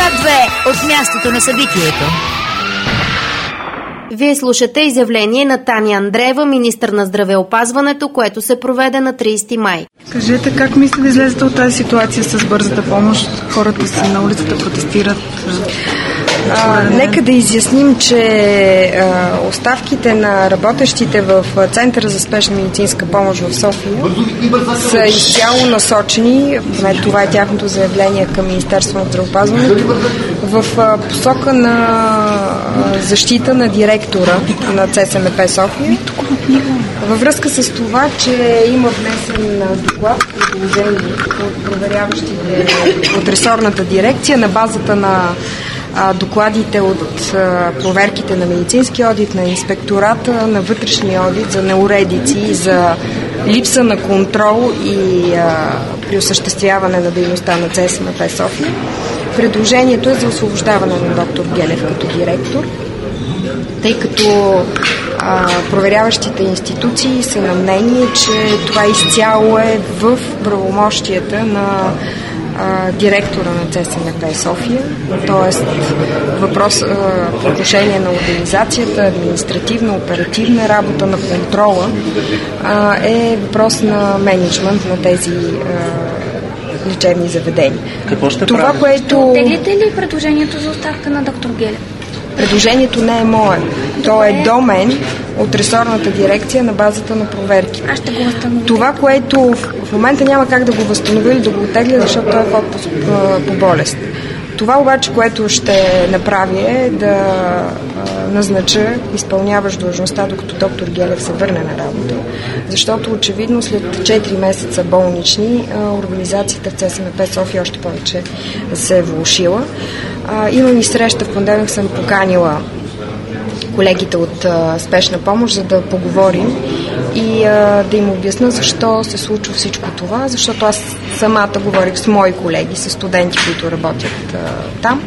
2 от мястото на събитието. Вие слушате изявление на Таня Андреева, министър на здравеопазването, което се проведе на 30 май. Кажете, как мислите да излезете от тази ситуация с бързата помощ? Хората са на улицата, протестират. Нека да изясним, че оставките на работещите в Центъра за спешна медицинска помощ в София са изцяло насочени, поне това е тяхното заявление към Министерството на здравеопазването, в посока на защита на директора на ЦСМП София. Във връзка с това, че има внесен доклад, предложение от проверяващите от ресорната дирекция на базата на докладите от проверките на медицински одит, на инспектората, на вътрешния одит за неуредици, за липса на контрол и при осъществяване на дейността на ЦСМП София. Предложението е за освобождаване на доктор Гелев като директор, тъй като проверяващите институции са на мнение, че това изцяло е в правомощията на директора на ЦСМП София, т.е. въпрос по отношение на организацията, административна, оперативна работа на контрола е въпрос на мениджмънт на тези лечебни заведения. Какво ще това, което... Оттеглите ли предложението за оставка на доктор Гелев? Предложението не е мое. То е до мен от ресорната дирекция на базата на проверки. Аз ще го възстановя. Това, което в момента няма как да го възстановя или да го оттегля, защото той е в отпуск по болест. Това обаче, което ще направя е да назнача изпълняващ длъжността, докато доктор Гелев се върне на работа. Защото очевидно след 4 месеца болнични организацията в ЦСМП София още повече се е влошила. Имам и среща, в понеделник съм поканила колегите от спешна помощ, за да поговорим и да им обясна защо се случва всичко това, защото аз самата говорих с мои колеги, с студенти, които работят там,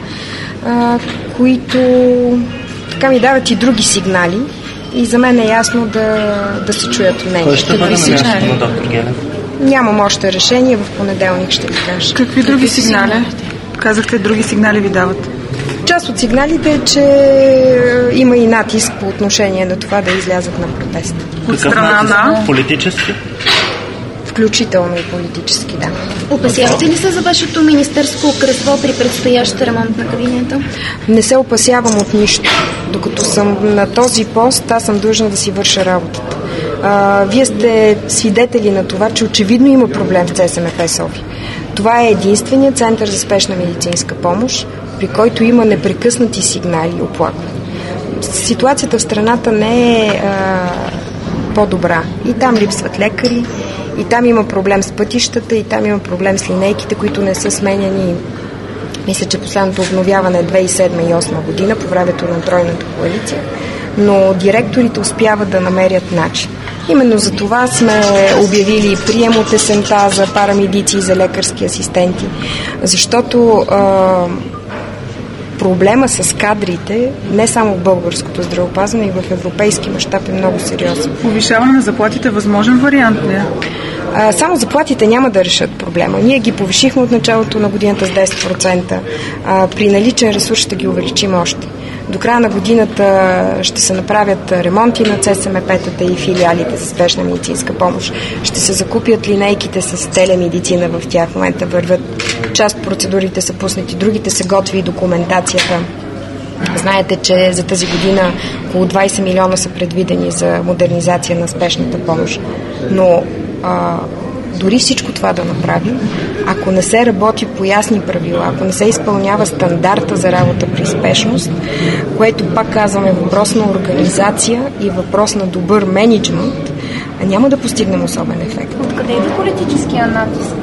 които така ми дават и други сигнали и за мен е ясно да се чуят мнения. Кой ще бъде на мястото на доктор Гелев? Нямам още решение, в понеделник ще ви кажа. Какви други сигнали? Казахте, други сигнали ви дават. Част от сигналите е, че има и натиск по отношение на това да излязат на протест. От страна на? Политически? Включително и политически, да. Опасявате ли се за вашето министерско кресло при предстоящ ремонт на кабинета? Не се опасявам от нищо. Докато съм на този пост, аз съм длъжна да си върша работата. Вие сте свидетели на това, че очевидно има проблем в ЦСМП София. Това е единственият център за спешна медицинска помощ, при който има непрекъснати сигнали и оплаквания. Ситуацията в страната не е по-добра. И там липсват лекари, и там има проблем с пътищата, и там има проблем с линейките, които не са сменяни. Мисля, че последното обновяване е 2007 и 2008 година, по времето на тройната коалиция. Но директорите успяват да намерят начин. Именно за това сме обявили прием от есента за парамедици и за лекарски асистенти, защото проблема с кадрите не само в българското здравеопазване, и в европейски мащаб е много сериозен. Повишаване на заплатите възможен вариант ли е? Само заплатите няма да решат проблема. Ние ги повишихме от началото на годината с 10%. При наличен ресурс ще ги увеличим още. До края на годината ще се направят ремонти на ЦСМП-тата и филиалите за спешна медицинска помощ. Ще се закупят линейките с телемедицина в тях. В момента върват. Част от процедурите са пуснати, другите се готви и документацията. Знаете, че за тази година около 20 милиона са предвидени за модернизация на спешната помощ. Но дори всичко това да направим, ако не се работи по ясни правила, ако не се изпълнява стандарта за работа при спешност, което пак казваме въпрос на организация и въпрос на добър мениджмънт, няма да постигнем особен ефект. Откъде идва политическия натиск?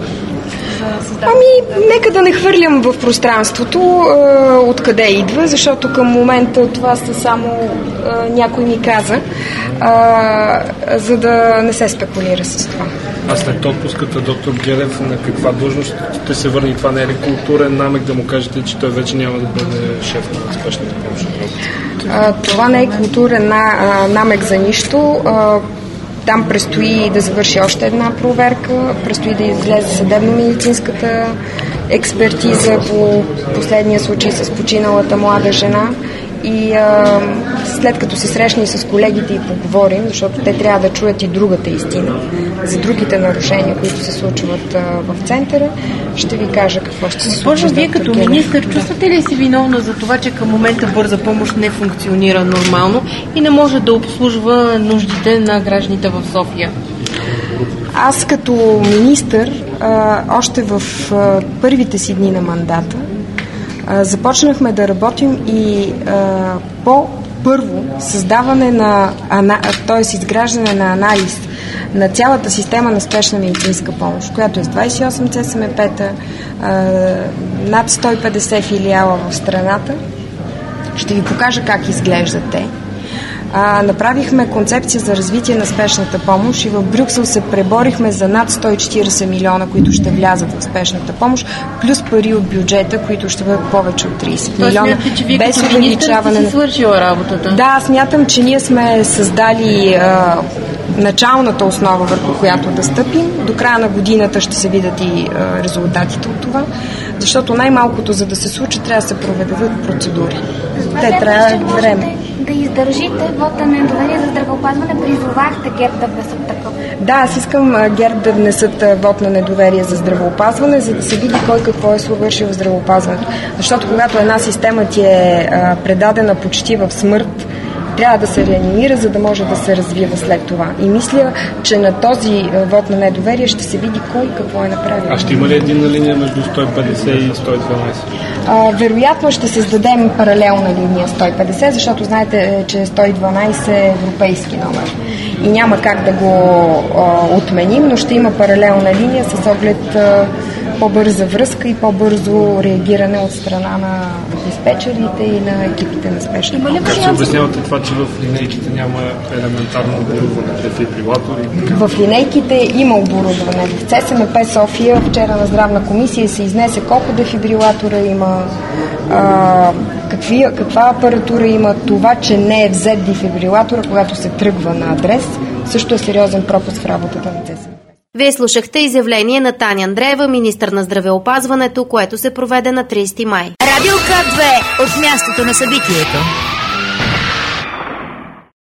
Нека да не хвърлям в пространството откъде идва, защото към момента това са само някой ми каза, за да не се спекулира с това. А след отпуската доктор Гелев на каква длъжност ще се върне? Това не е ли културен намек да му кажете, че той вече няма да бъде шеф на спешната помощ? Това не е културен намек за нищо. Там предстои да завърши още една проверка, предстои да излезе съдебно-медицинската експертиза по последния случай с починалата млада жена. И след като се срещна и с колегите и поговорим, защото те трябва да чуят и другата истина за другите нарушения, които се случват в центъра, ще ви кажа какво ще се случи. Вие като министър чувствате ли си виновна за това, че към момента бърза помощ не функционира нормално и не може да обслужва нуждите на гражданите в София? Аз като министър, още в първите си дни на мандата, започнахме да работим и по първо създаване т.е. изграждане на анализ на цялата система на спешна медицинска помощ, която е с 28 ЦСМП-та, над 150 филиала в страната. Ще ви покажа как изглеждат те. Направихме концепция за развитие на спешната помощ и в Брюксел се преборихме за над 140 милиона, които ще влязат в спешната помощ, плюс пари от бюджета, които ще бъдат повече от 30 милиона. Без увеличаване на свършила работата. Да, смятам, че ние сме създали началната основа, върху която да стъпим. До края на годината ще се видят и резултатите от това, защото най-малкото, за да се случи, трябва да се проведат процедури. Те трябва време. Да издържите вота на недоверие за здравеопазване, призовахте ГЕРБ да внесат такъв. Да, аз искам ГЕРБ да внесат вод на недоверие за здравеопазване, за да се види кой какво е свършил в здравеопазването. Защото когато една система ти е предадена почти в смърт, трябва да се реанимира, за да може да се развива след това. И мисля, че на този вод на недоверие ще се види кой какво е направил. А ще има ли единна линия между 150 и 112? Вероятно ще създадем паралелна линия 150, защото знаете, че 112 е европейски номер. И няма как да го отменим, но ще има паралелна линия с оглед по-бърза връзка и по-бързо реагиране от страна на диспетчерите и на екипите на спешна помощ. Как се обяснявате това, че в линейките няма елементарно оборудване, дефибрилатори? В линейките има оборудване. В ЦСМП София вчера на здравна комисия се изнесе колко дефибрилатора има, каква апаратура има. Това, че не е взет дефибрилатора, когато се тръгва на адрес, също е сериозен пропуск в работата на ЦСМП. Вие слушахте изявление на Таня Андреева, министър на здравеопазването, което се проведе на 30 май. Радио К2 от мястото на събитието.